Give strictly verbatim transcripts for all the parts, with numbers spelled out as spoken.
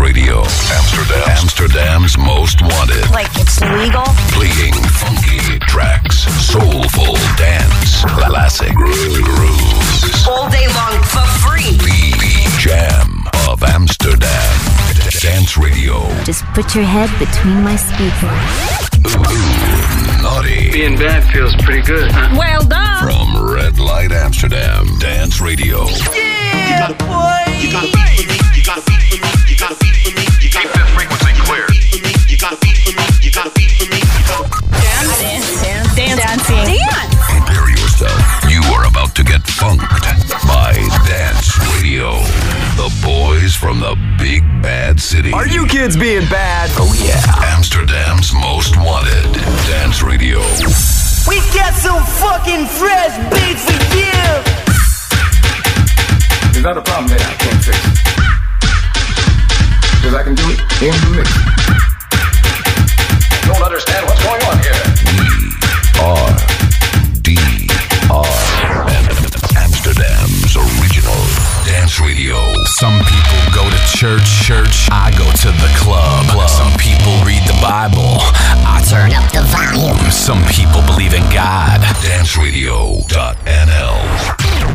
Radio. Amsterdam. Amsterdam's most wanted. Like it's legal? Playing funky tracks, soulful dance, classic grooves. All day long for free. The Jam of Amsterdam. Dance Radio. Just put your head between my speakers. Ooh, naughty. Being bad feels pretty good, huh? Well done. From Red Light Amsterdam. Dance Radio. Yeah, you gotta, boy. You gotta beat for me. You gotta beat for me. You gotta beat for me. You gotta keep that frequency clear. You gotta beat for me. You gotta beat for me. You gotta dance, dance, dance, dance, dancing. Dance. Prepare yourself. You are about to get funked by Dance Radio. The boys from the big bad city. Are you kids being bad? Oh yeah. Amsterdam's most wanted. Dance Radio. We got some fucking fresh beats for you. There's not a problem that I can't fix. Because I can do it in the mix. Don't understand what's going on here. We are D R Amsterdam's original Dance Radio. Some people go to church, church. I go to the club, club. Some people read the Bible. I turn up the volume. Some people believe in God. Dance Radio dot N L.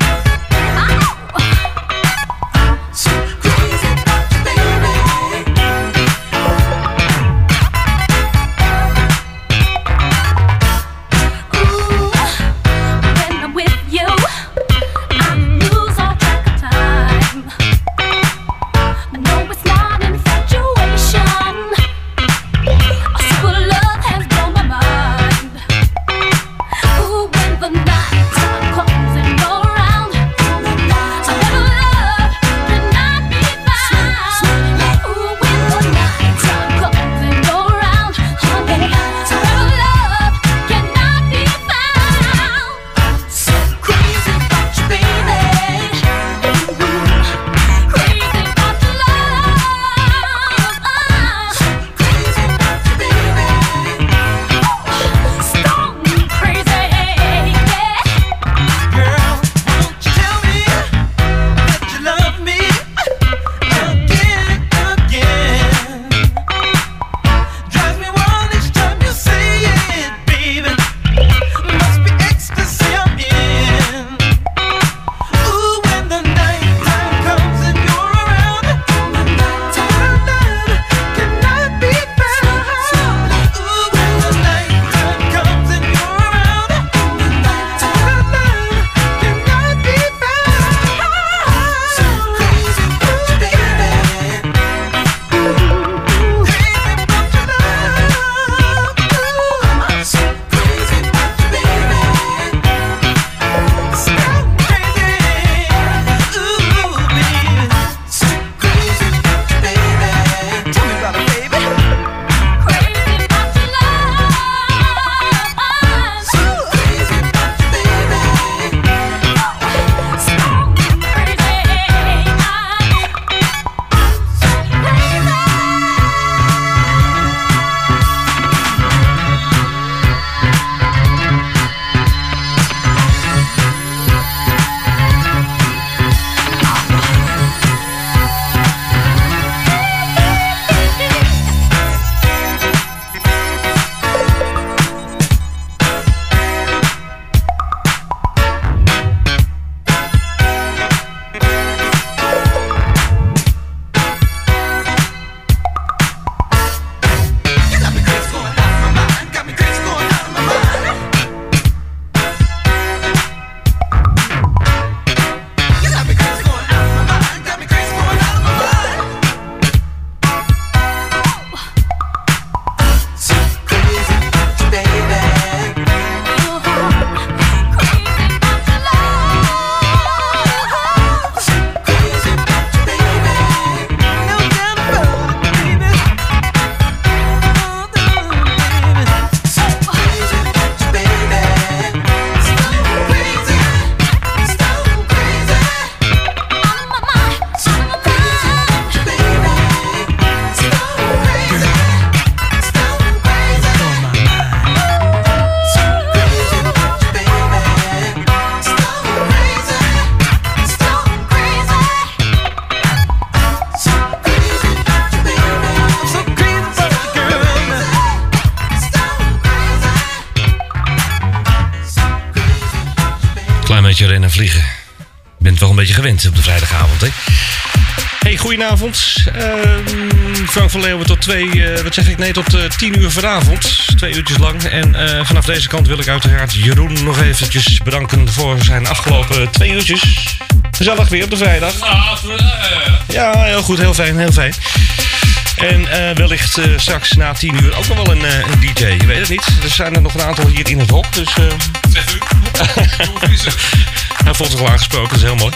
Crazy about you, baby. beetje rennen en vliegen. Je bent wel een beetje gewend op de vrijdagavond, hè? Hey, goedenavond. Uh, Frank van Leeuwen tot twee, uh, wat zeg ik, nee, tot uh, tien uur vanavond. Twee uurtjes lang. En uh, vanaf deze kant wil ik uiteraard Jeroen nog eventjes bedanken voor zijn afgelopen twee uurtjes. Gezellig weer op de vrijdag. Ja, heel goed, heel fijn, heel fijn. En uh, wellicht uh, straks na tien uur ook nog wel een, uh, een D J. Je weet het niet. Er zijn er nog een aantal hier in het hok. Dus, uh... zeg u. Hoe is het? Hij voelt zich wel aangesproken, dat is heel mooi.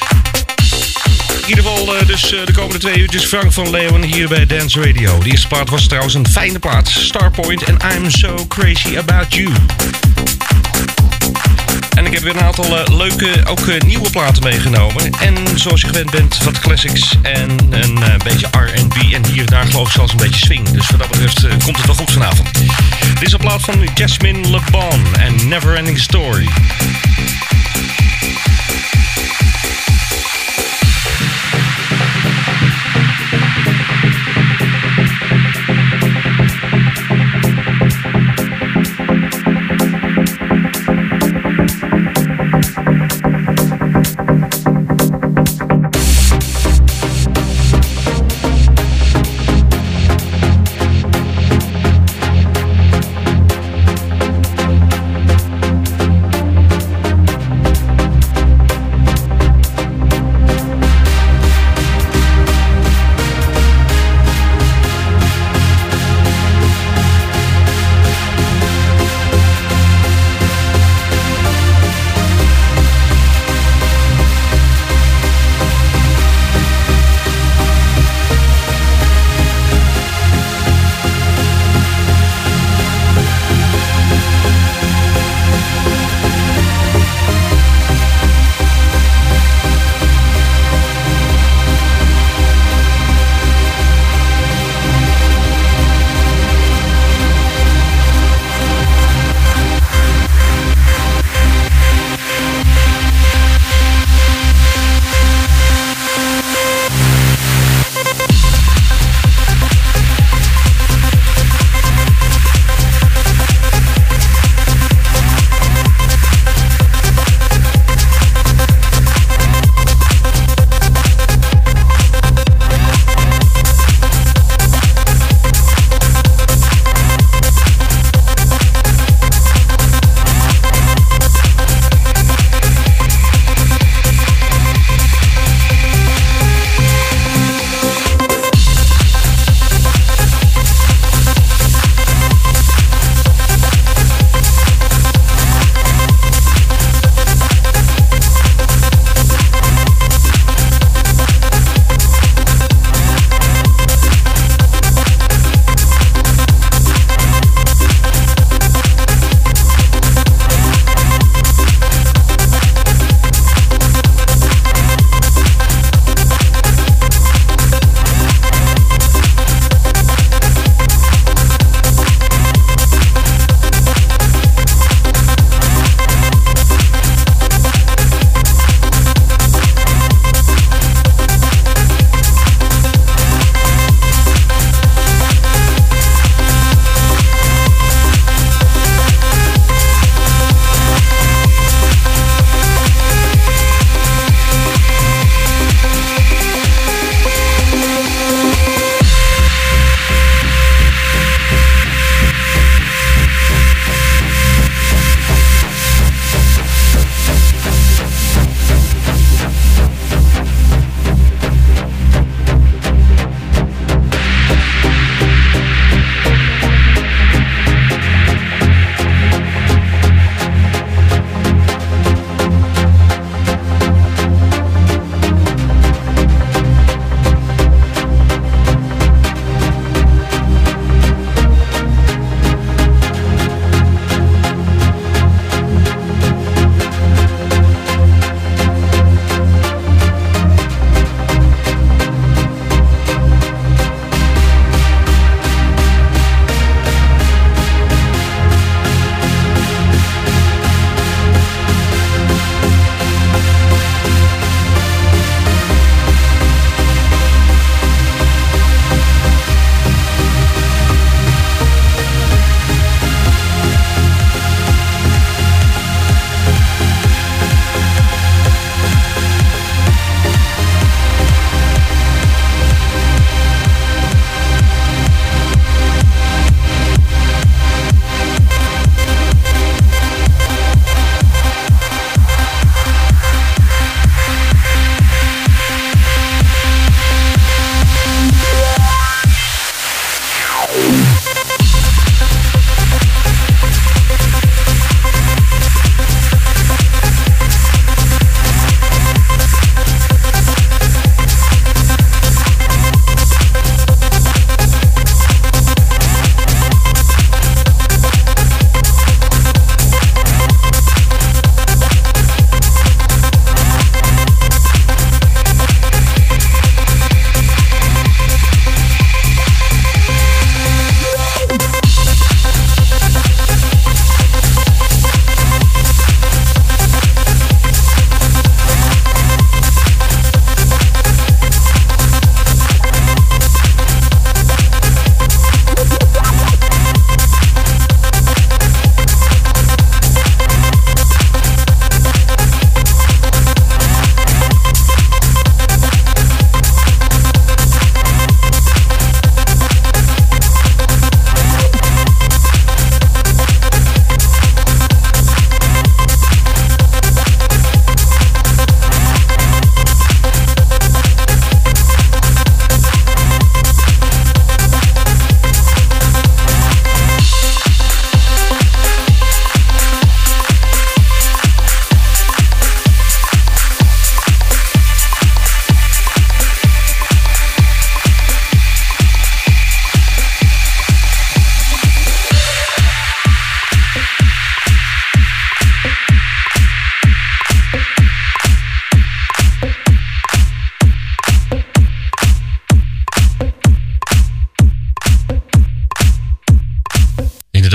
In ieder geval uh, dus uh, de komende twee uurtjes Frank van Leeuwen hier bij Dance Radio. De eerste plaat was trouwens een fijne plaat. Starpoint en I'm So Crazy About You. En ik heb weer een aantal uh, leuke, ook uh, nieuwe platen meegenomen. En zoals je gewend bent, wat classics en een uh, beetje R en B. En hier en daar geloof ik zelfs een beetje swing. Dus wat dat betreft uh, komt het wel goed vanavond. Dit is een plaat van Jasmine Le Bon en Neverending Story.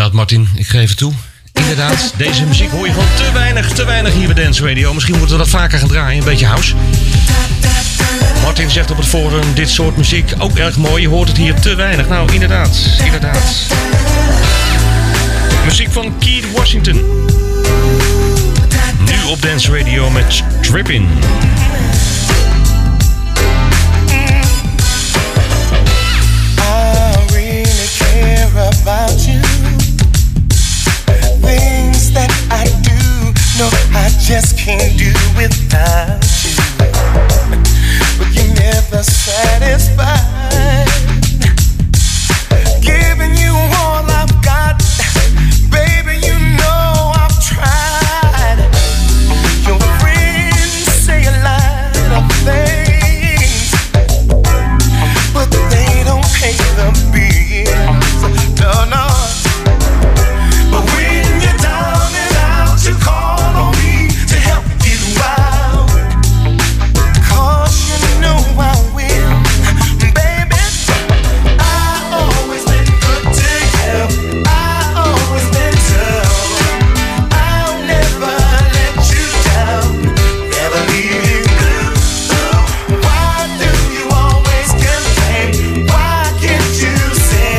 inderdaad, Martin. Ik geef het toe. Inderdaad, deze muziek hoor je gewoon te weinig, te weinig hier bij Dance Radio. Misschien moeten we dat vaker gaan draaien, een beetje house. Martin zegt op het forum, dit soort muziek ook erg mooi. Je hoort het hier te weinig. Nou, inderdaad, inderdaad. Muziek van Keith Washington. Nu op Dance Radio met Trippin'. About you, things that I do, no, I just can't do without you. But you're never satisfied. Giving you all I've got, baby, you know I've tried. Your friends say a lot of things, but they don't pay the bills. No, no. But when you're down and out, you call on me to help you out. 'Cause you know I will, baby. I always been good to you. I always been tough. I'll never let you down, never leave you blue. Why do you always complain? Why can't you say?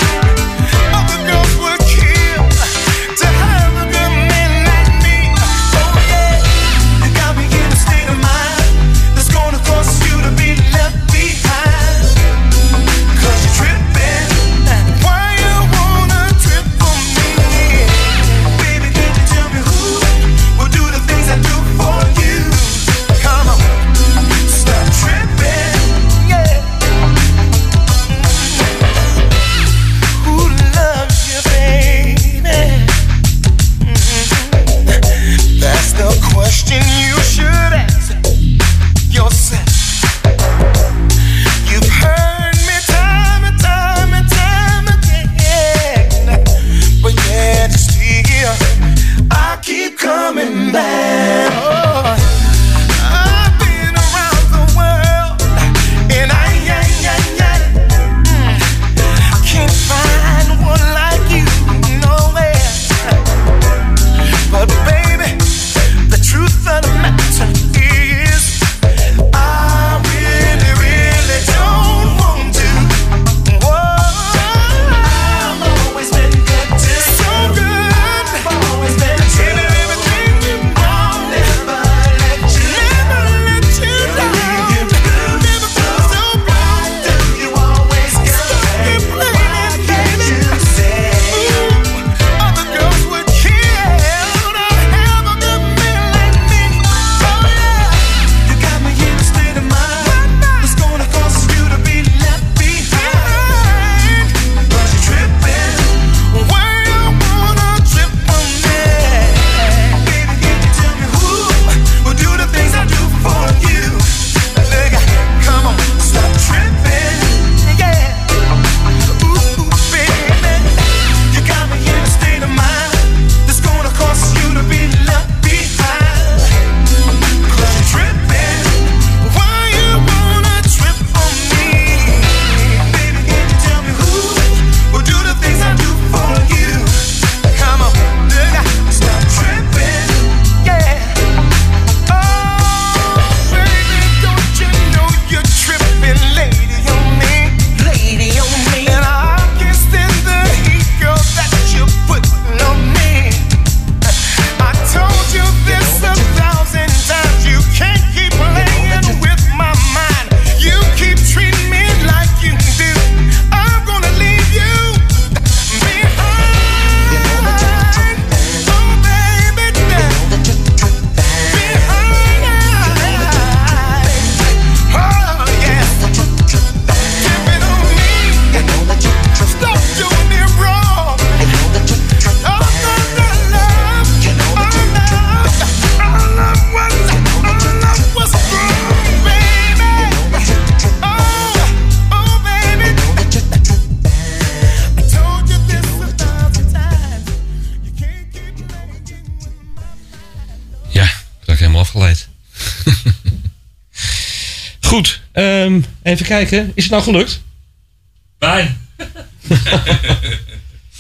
Goed, um, even kijken. Is het nou gelukt? Fijn.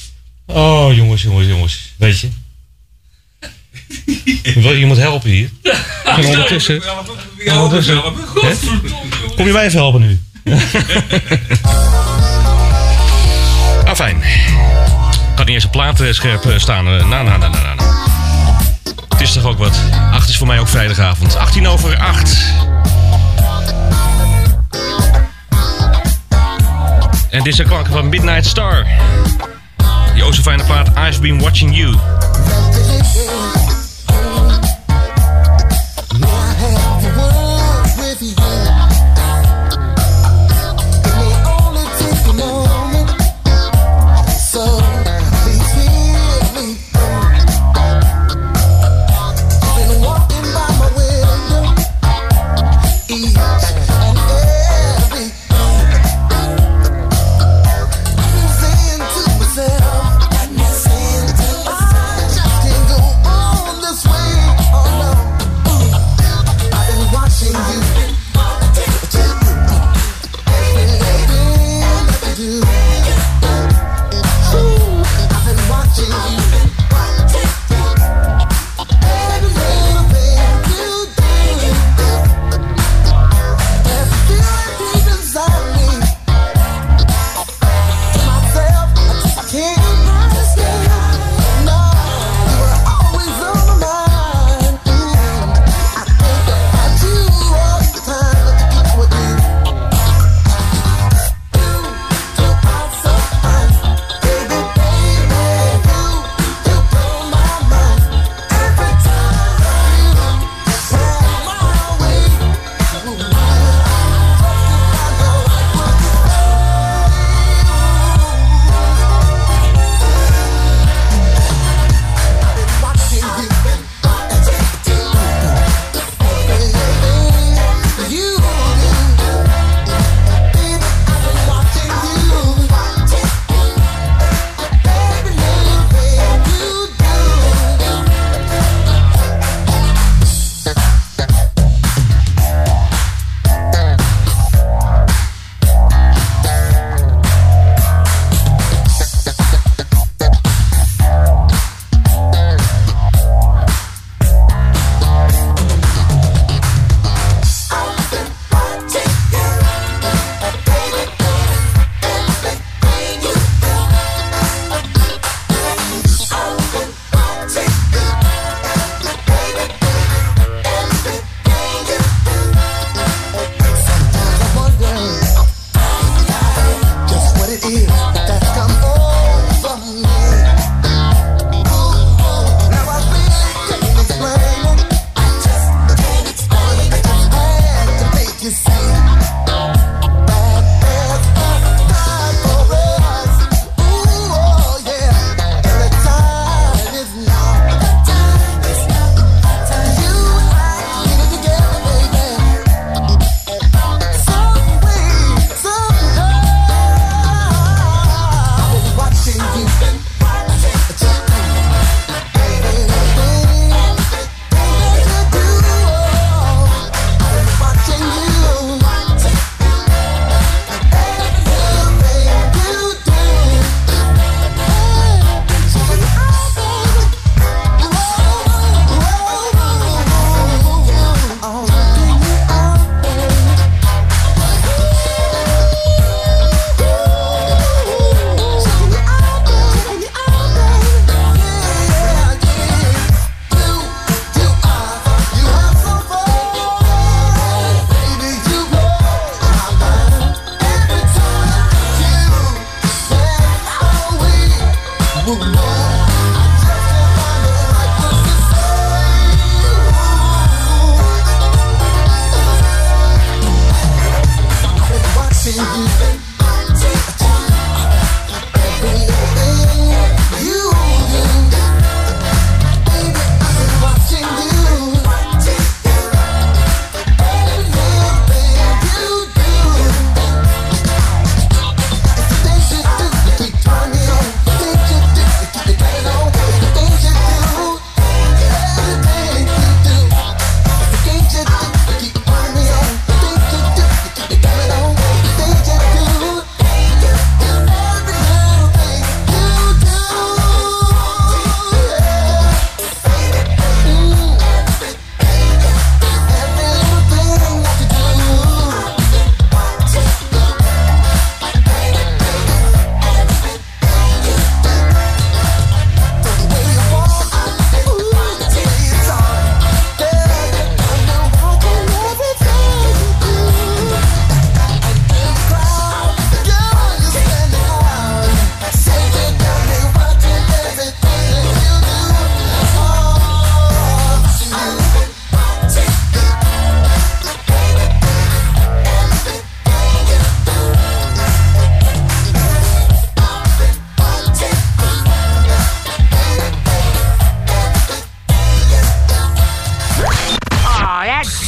Oh, jongens, jongens, jongens. Weet je? Je moet helpen hier. En ondertussen... ondertussen hè? Kom je mij even helpen nu? Ah, fijn. Ik kan niet eens een plaat scherp staan. Nou, nou, nou, nou, nou. Het is toch ook wat. Acht is voor mij ook vrijdagavond. achttien over acht. En dit is de klanken van Midnight Star. Die ook zo fijne plaat I've Been Watching You. Oh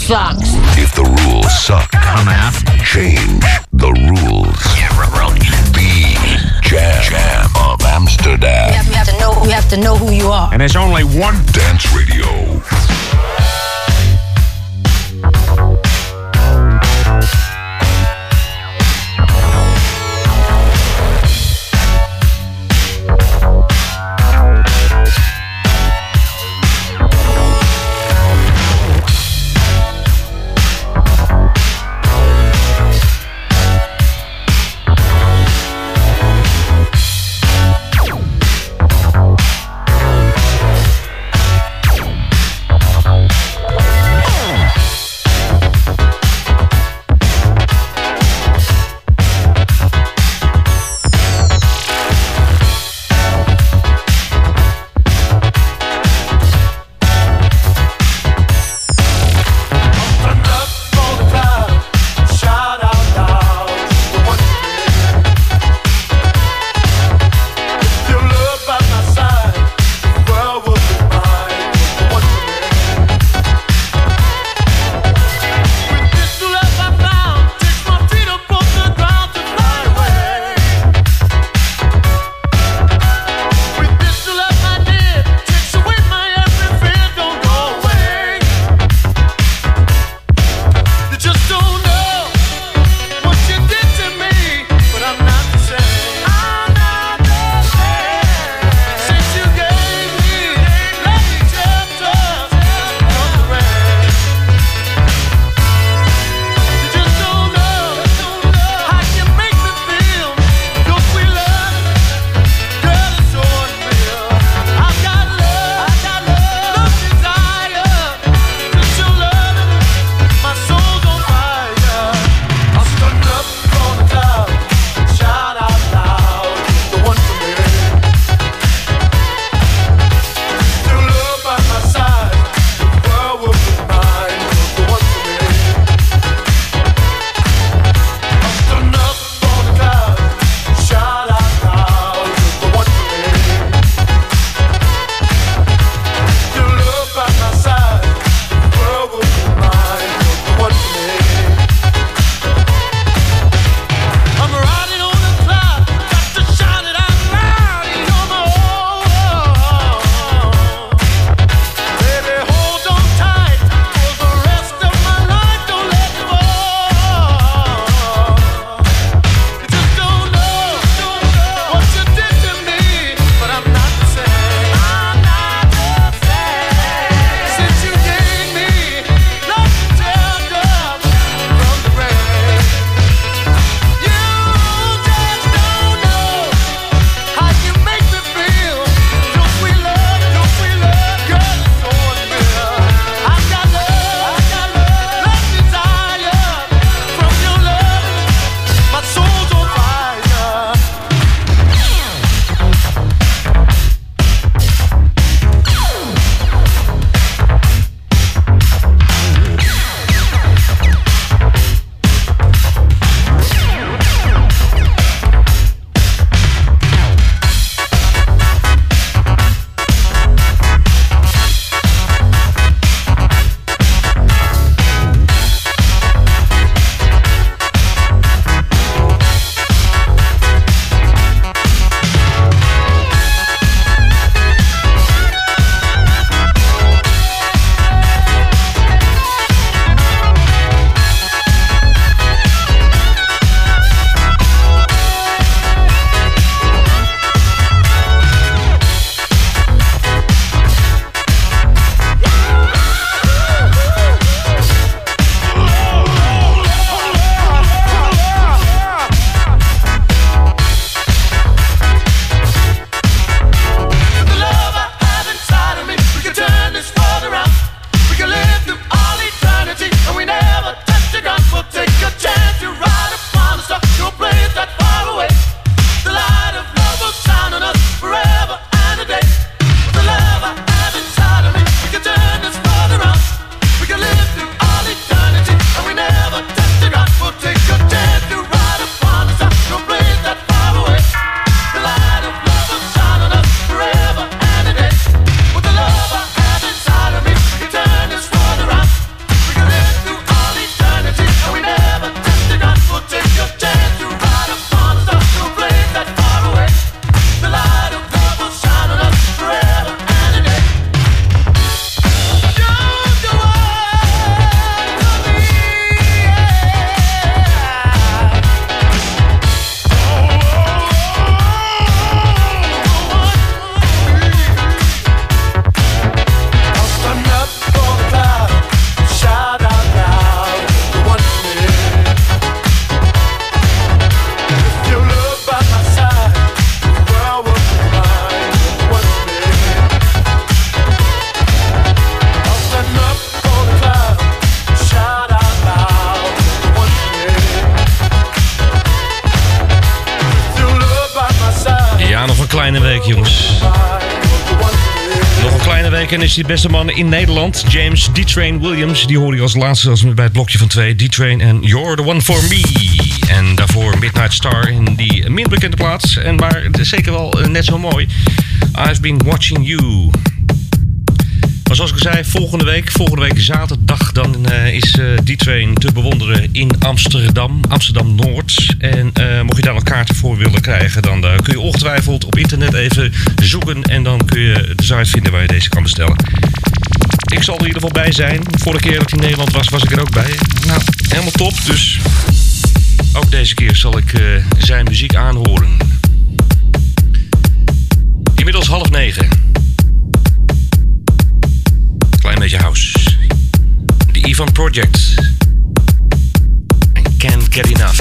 sucks. If the rules suck, Dumbass. change the rules. Yeah, really. The Jam, Jam of Amsterdam. You have, you have to know. You have to know who you are. And there's only one Dance Radio. Ja, nog een kleine week, jongens. Nog een kleine week en is die beste man in Nederland. James D-Train Williams. Die hoor je als laatste als bij het blokje van twee. D-Train en You're the One for Me. En daarvoor Midnight Star in die minder bekende plaats. En maar zeker wel net zo mooi. I've been watching you. Maar zoals ik al zei, volgende week, volgende week zaterdag, dan uh, is uh, D-Train te bewonderen in Amsterdam, Amsterdam-Noord. En uh, mocht je daar nog kaarten voor willen krijgen, dan uh, kun je ongetwijfeld op internet even zoeken. En dan kun je de site vinden waar je deze kan bestellen. Ik zal er in ieder geval bij zijn. Vorige keer dat hij in Nederland was, was ik er ook bij. Nou, helemaal top. Dus ook deze keer zal ik uh, zijn muziek aanhoren. Inmiddels half negen. Klein beetje house. The Ivan Project. And Can't Get Enough.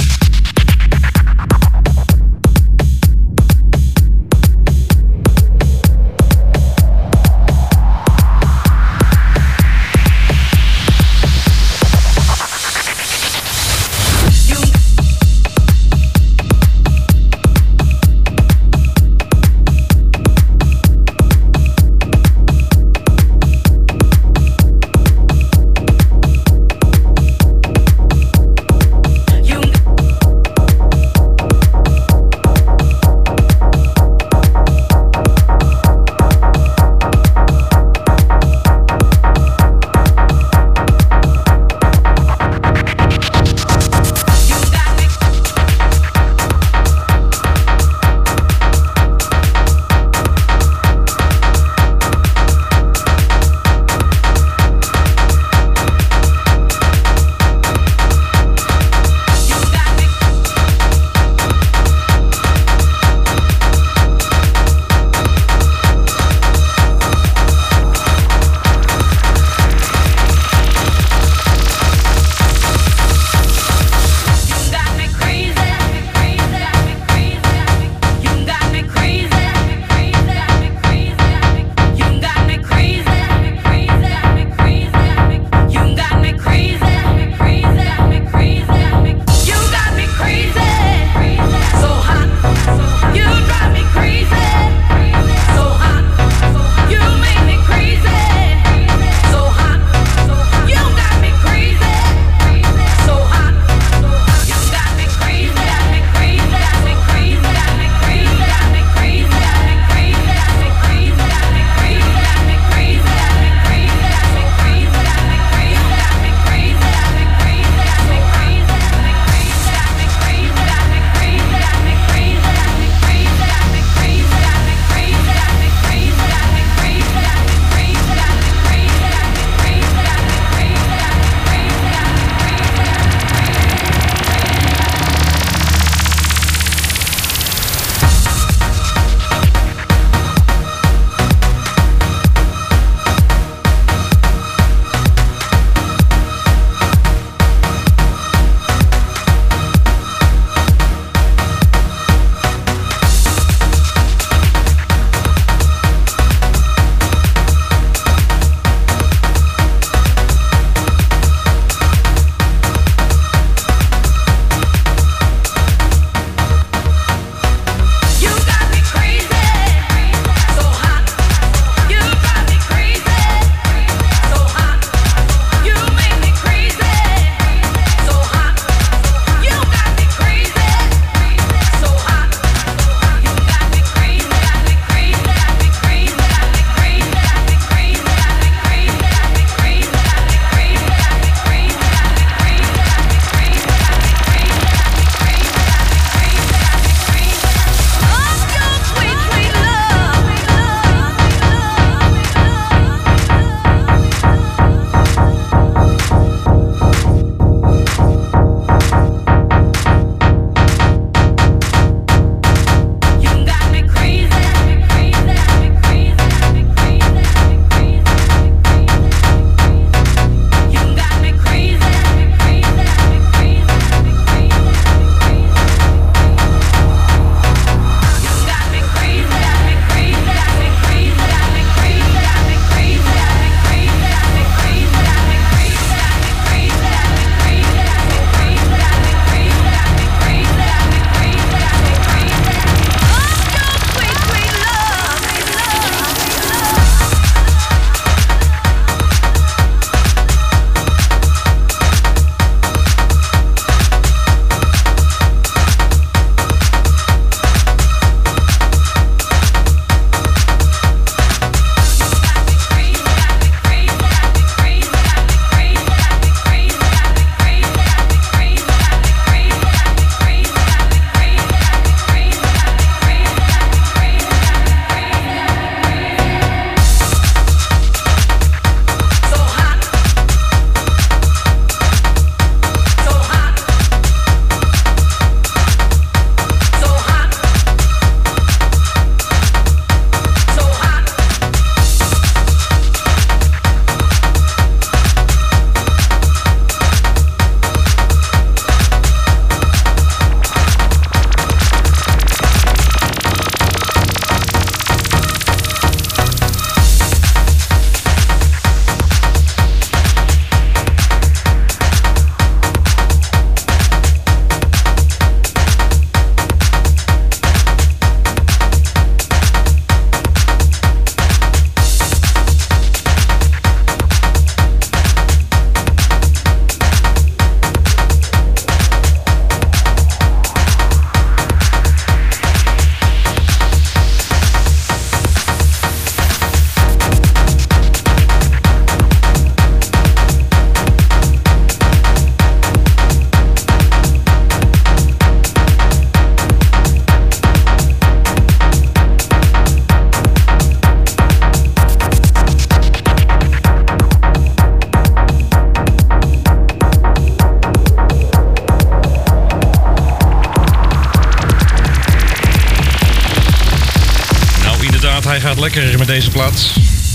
hij gaat lekker met deze plaat.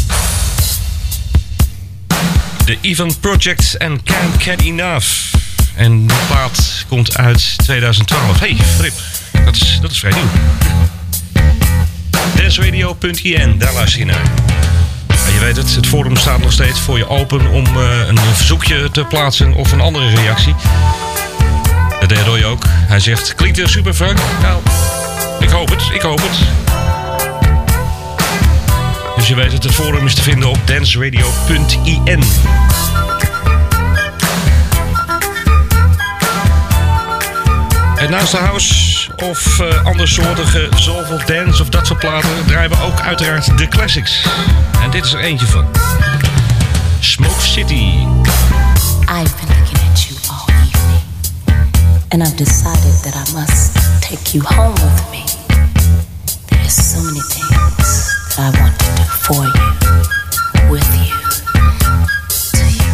The Even Project en Can't Get Enough. En die plaat komt uit tweeduizend twaalf. Hey, Flip, dat is, dat is vrij nieuw. danceradio punt i n, daar luister je naar. En je weet het, het forum staat nog steeds voor je open om uh, een verzoekje te plaatsen of een andere reactie. Dat deed Roy ook. Hij zegt, klinkt heel super, Frank. Nou, ik hoop het, ik hoop het. Dus je weet het, het forum is te vinden op danceradio punt i n. En naast de house of uh, andersoortige soulful dance of dat soort platen draaien we ook uiteraard de classics. En dit is er eentje van. Smoke City. I've been looking at you all evening. And I've decided that I must take you home with me. There's so many things that I want to do for you, with you, to you.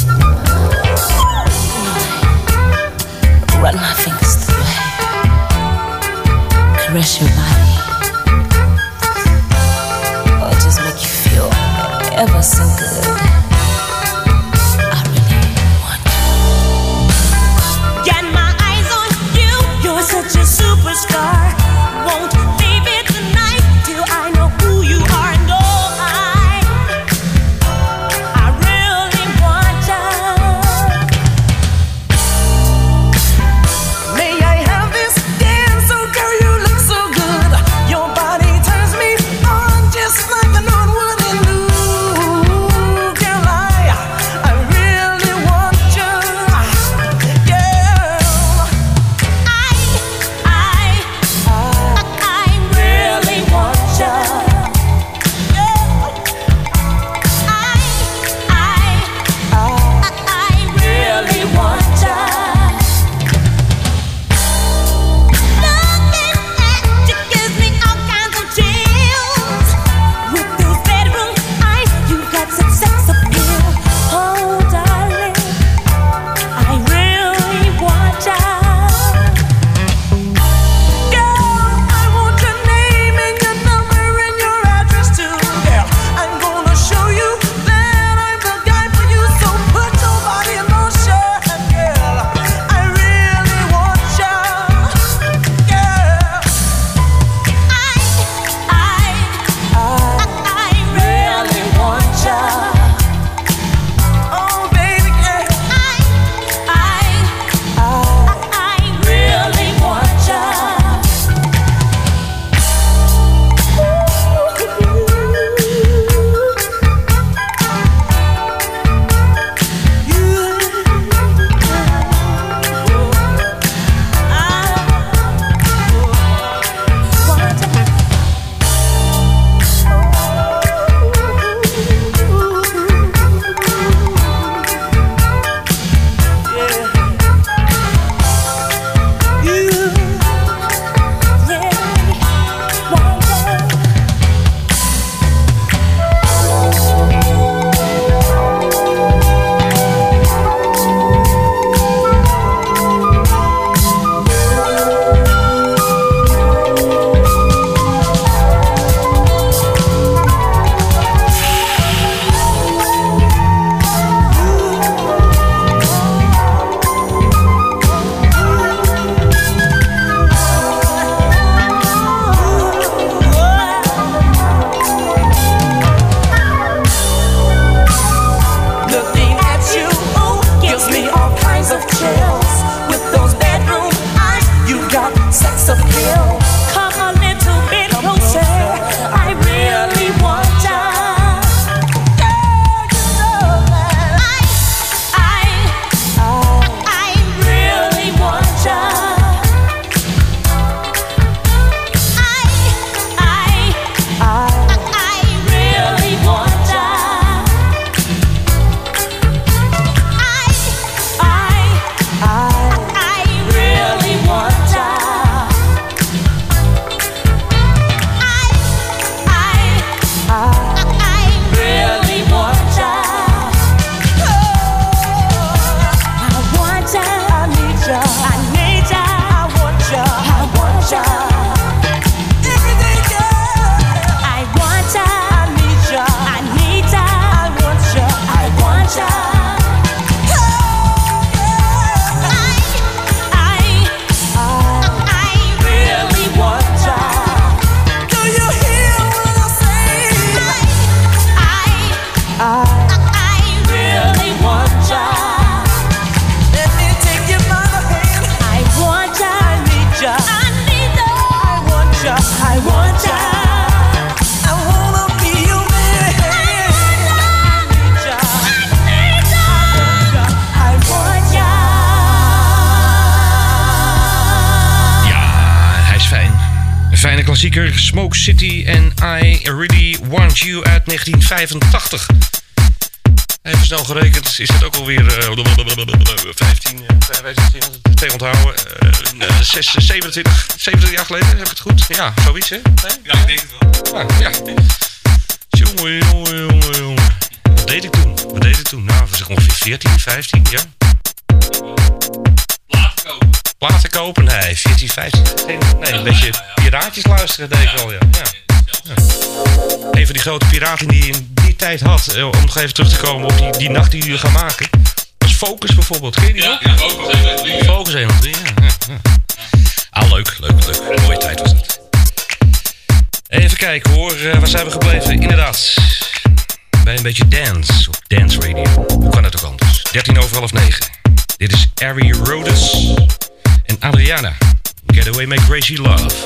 Run my fingers through your hair, caress your body, or just make you feel ever so good. I really want you. Got my eyes on you, you're such a superstar. klassieker Smoke City en I Really Want You uit negentien vijfentachtig. Even snel gerekend, is het ook alweer uh, vijftien, vijftien, tegen onthouden, uh, zevenentwintig, zevenentwintig jaar geleden, heb ik het goed? Ja, zoiets hè? Nee? Ja, ik denk het wel. Ah, ja. Jongen, jongen, jongen, jongen. Wat deed ik toen? Wat deed ik toen? Nou, we zeggen ongeveer veertien, vijftien, ja. Platen kopen. Platen kopen? Nee, veertien, vijftien. Geen, nee, een beetje piraatjes luisteren deed ik wel, ja. ja. ja. Een van die grote piraten die in die tijd had, om nog even terug te komen op die, die nacht die jullie gaan maken, was Focus bijvoorbeeld. Ken je die ja, ook? Ja, Focus honderddrie. Focus honderddrie, ja. ja, ja. Ah, leuk, leuk, leuk. Een mooie tijd was het. Even kijken hoor, uh, waar zijn we gebleven? Inderdaad, bij een beetje dance op Dance Radio. Hoe kan het ook anders? dertien over half negen. Dit is Ari Rhodes en Adriana. Get Away, Make Crazy Love.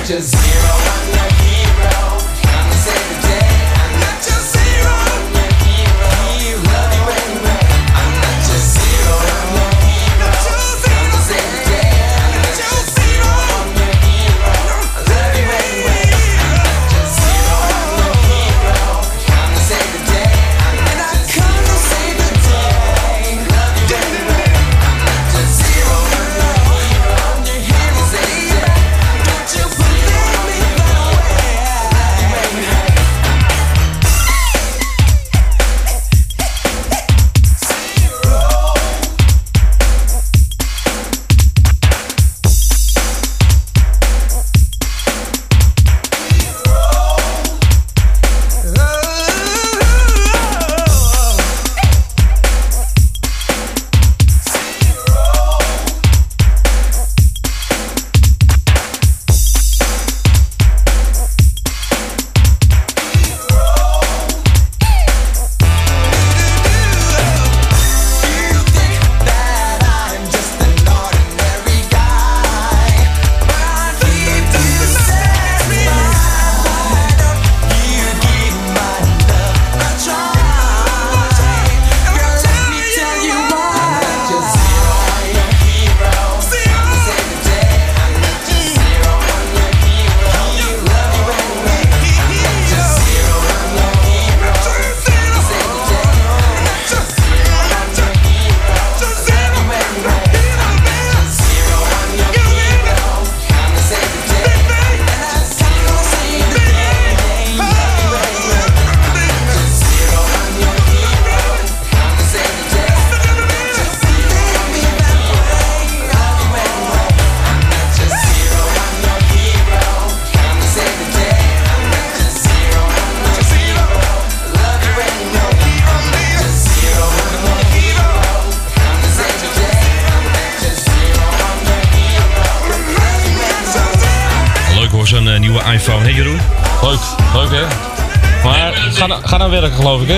Zo'n uh, nieuwe iPhone, hè Jeroen? Leuk, leuk hè? Maar ga, na, ga nou werken geloof ik hè? Ja,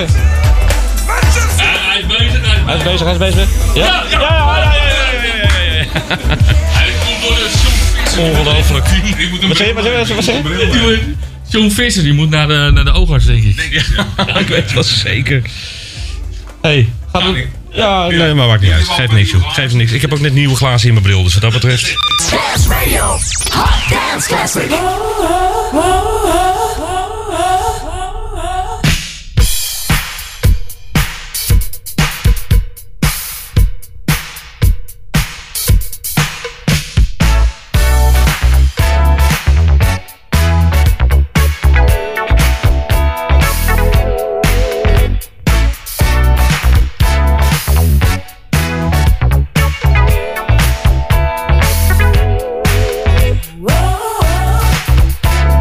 hij is bezig, hij is bezig. Hij is bezig, hij is bezig. Ja? Ja, ja, ja, ja, ja, ja, ja, ja. Hij komt door de John Visser. Ongelooflijk. Wat zeg je, wat zeg je, wat zeg je? John Visser, die moet naar de, naar de oogarts denk ik. Ja, ik weet het wel zeker. Hey, gaat het? Ja, nee, maar maakt niet uit. Geeft niks, joh. Geeft niks. Ik heb ook net nieuwe glazen in mijn bril, dus wat dat betreft. Dance Radio, Hot Dance Classic. Whoa.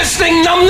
this thing, num